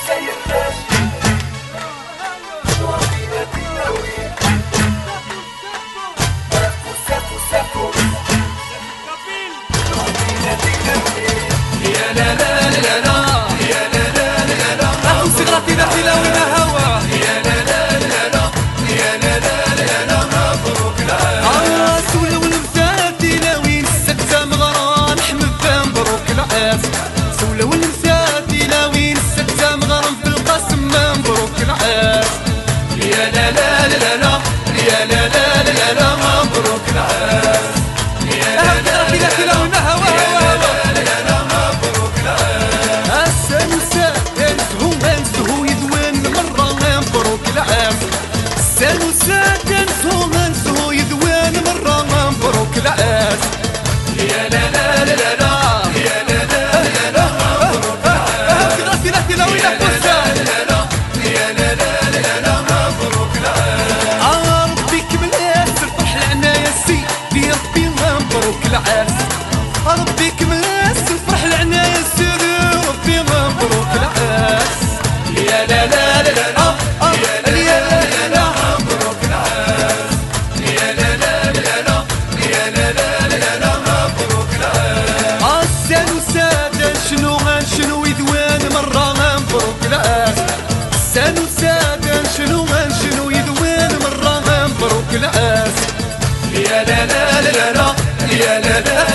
ربي كماس الفرح العناية سيدي ربي مبروك العاس. يا لا لا لا لا يا لا لا مبروك العاس. يا لا لا لا لا يا لا لا لا مبروك العاس. السان وسادة شنو يدوان مرة مبروك العاس. السان وسادة شنو يدوان مرة مبروك العاس. يا لا لا لا لا يا لا لا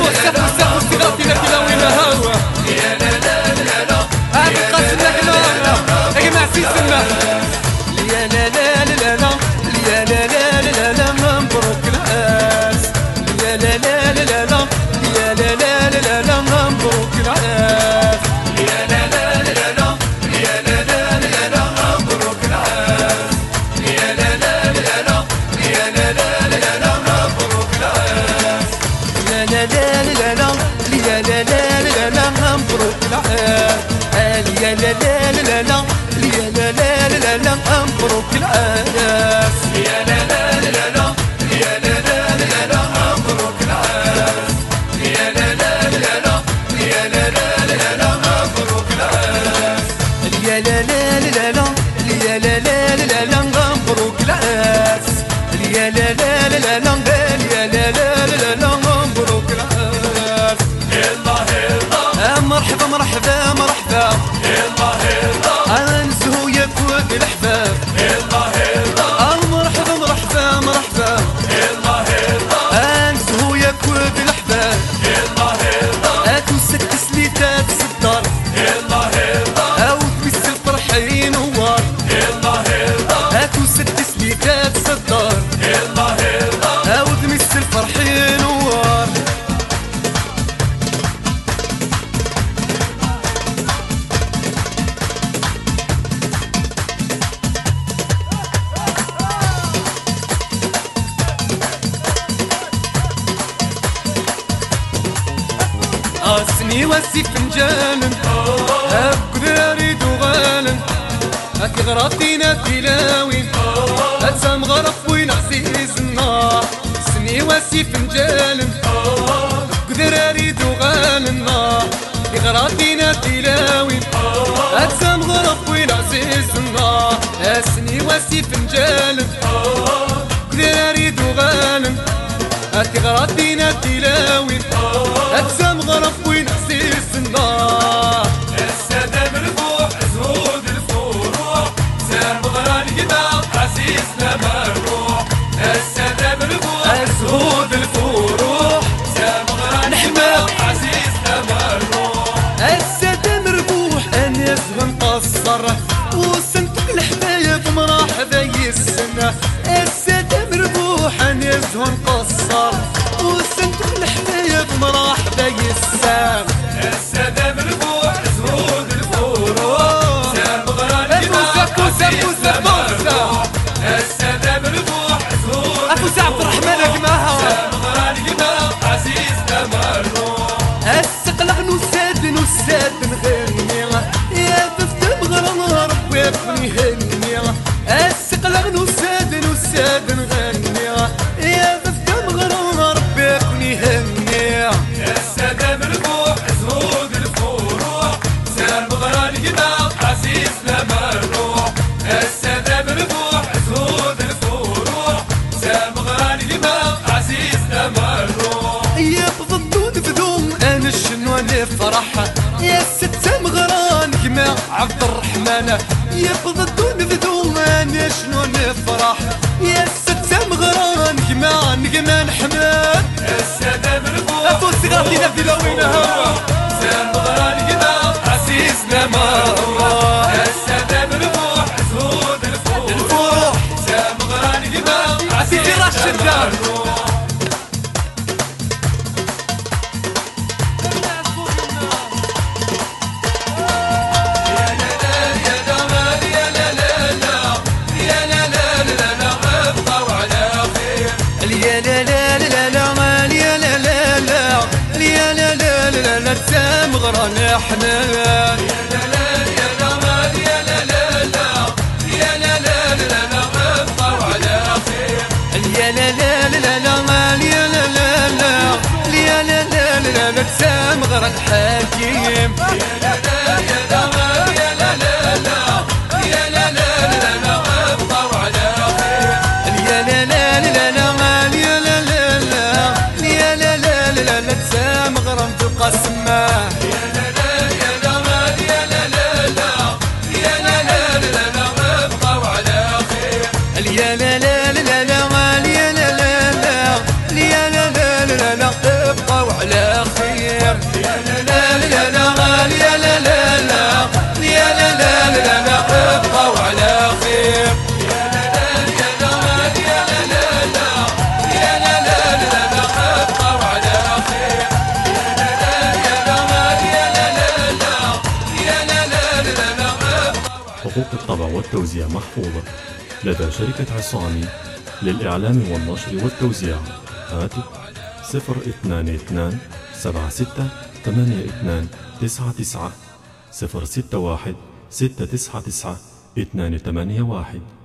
كلا وين هوا. يا لا لا لا لا هذا قصدنا كلا يا جماعة في سنة. يا لا لا لا لا يا لا لا لا لا مبروك العاس. يا لا لا لا لا يا لا لا لا لا مبروك العاس. يا لا لا لا لا يا لا لا لا لا مبروك العاس. يا لا لا لا لا يا لا لا لا لا مبروك العاس. يا لا لا لا لا يا لا لا لا لا مبروك العاس. يا لا لا لا لا يا لا لا لا لا مبروك العاس. يا لا لا لا لا يا لا لا لا لا مبروك العاس. يا لا لا لا لا يا لا لا لا لا مبروك العاس. يا لا لا لا لا يا لا لا لا لا مبروك العاس. يا لا لا لا لا يا لا لا لا مبروك العاس. مرحبا مرحبا مرحبا انسو يا كواد الاحباب. مرحبا مرحبا مرحبا انسو يا كواد الاحباب. اكو ست سليتات صدار او تمس الفرحين نوار. اكو ست سليتات صدار او تمس الفرحين نوار. اسني واسي فنجان اقدر دوغان اكغراتينا تلاوين اتسام غرف وين عزيز النار. سني واسي فنجان اقدر دوغان النار اغراتينا تلاوين اتسام غرف وين عزيز النار. اسني واسي فنجان اقدر دوغان اكغراتينا تلاوين اتسام غرف وين عزيز النار. السادة مرفوع زهود الفروع سام غران كتاب عزيزنا مرفوع. السادة مرفوع زهود الفروع سام غران كتاب عزيزنا مرفوع. السادة مربوح انا زهن قصر وسنتك الحبايب مرحبا يسنة. السادة مربوح انا زهن قصر وسنتك الحبايب مرحبا يسام. السادة مرفوع زهود الفروع سام غران كتاب عزيزنا مرفوع. السادة مرفوع زهود اخو عبد الرحمن اجمعها سام غران كتاب عزيزنا مرفوع. السقلق نساد نغني يا بفت بغرام ربي يكون يهني. السقلق نساد نغني يا بفت بغرام ربي يكون يهني. السادة مرفوع زهود الفروع سام غران كتاب عزيزنا نفرح يا ست مغران كما عبد الرحمن يبغض ونبدو انا شنو نفرح يا ست مغران كما نقمان حماد السادة مربوح افو صغار دينا في لوينها سام غران قدا عزيزنا ما هو السادة مربوح زهود الفروح سام غران قدا عزيزنا راشد ما سام غران حنان يا لا لا يا لا مال يا لا لا لا يا لا لا لا لا ابقى وعلى خير يا لا لا لا لا مال يا لا لا لا يا لا لا لا لا سام غران حكيم يا لا لا يا لا مال يا لا لا لا يا لا لا لا لا ابقى وعلى خير يا لا لا لا لا مال يا لا لا لا يا لا لا لا لا سام غران تبقى سماه يا لا لا يا لا مال يا لا لا لا يا لا لا لا لا ابقى وعلى خير يا لا لا لا لا مال يا لا لا لا يا لا لا لا لا ابقى وعلى خير يا لا لا لا لا مال يا لا لا لا يا لا لا لا لا ابقى وعلى خير يا لا لا يا لا مال يا لا لا لا يا لا لا لا لا ابقى وعلى خير يا لا لا يا لا مال يا لا لا لا يا لا لا لا لا ابقى. حقوق الطبع والتوزيع محفوظة لدى شركة عصامي للإعلام والنشر والتوزيع. هاتف 022 76 82 99 061 699 281.